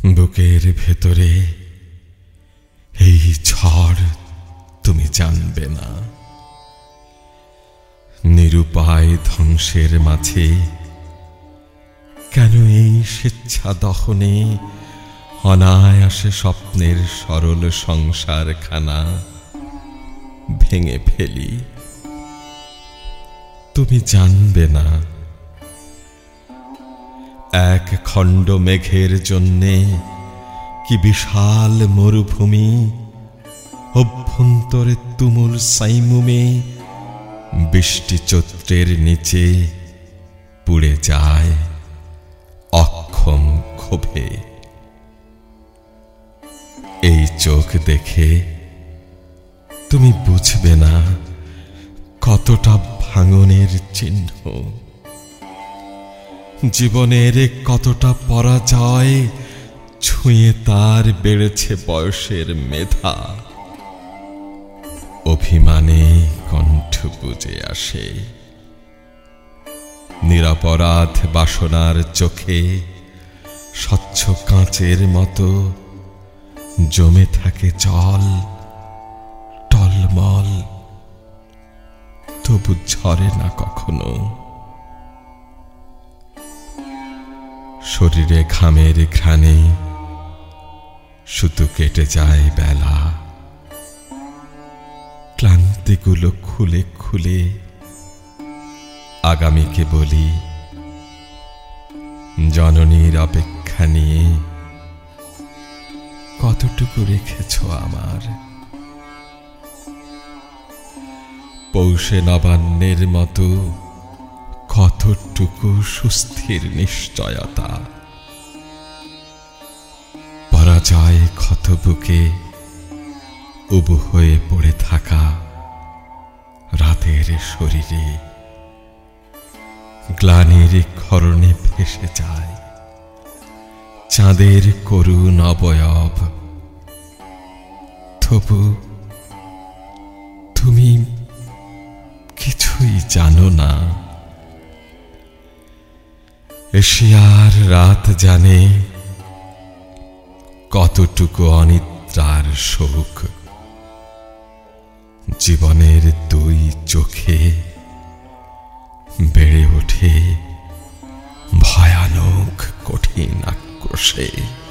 বুকের ভেতরে এই ঝড় তুমি জানবে না। নিরুপায় ধ্বংসের মাঝে কেন এই স্বেচ্ছা দহনে অনায়াসে স্বপ্নের সরল সংসারখানা ভেঙে ফেলি। তুমি জানবে না এক খণ্ড মেঘের জন্যে কি বিশাল মরুভূমি অভ্যন্তরে তুমুল সাইমুমে বৃষ্টি চৈত্রের নিচে পুড়ে যায় অক্ষম ক্ষোভে। এই চোখ দেখে তুমি বুঝবে না কতটা ভাঙনের চিহ্ন, জীবনের কতটা পরাজয় ছুঁয়ে তার বেড়েছে বয়সের মেধা। অভিমানে কণ্ঠ বুজে আসে, নিরপরাধ বাসনার চোখে স্বচ্ছ কাঁচের মতো জমে থাকে জল টলমল, তবু ঝরে না কখনো। শরীরে ঘামের ঘ্রাণে শুধু কেটে যায় বেলা, ক্লান্তিগুলো খুলে খুলে আগামীকে বলি জননীর অপেক্ষা নিয়ে কতটুকু রেখেছ আমার। পৌষে নবান্নের মতো কতটুকু সুস্থির নিশ্চয়তা। পরাজয় ক্ষত বুকে উবু হয়ে পড়ে থাকা রাতের শরীরে গ্লানির ক্ষরণে ভেসে যায় চাঁদের করুণ অবয়ব। তবু তুমি কিছুই জানো না, এশিয়ার রাত জানে কতটুকু অনিদ্রার শোক জীবনের দুই চোখে বেড়ে ওঠে ভয়ানক কঠিন আক্রোশে।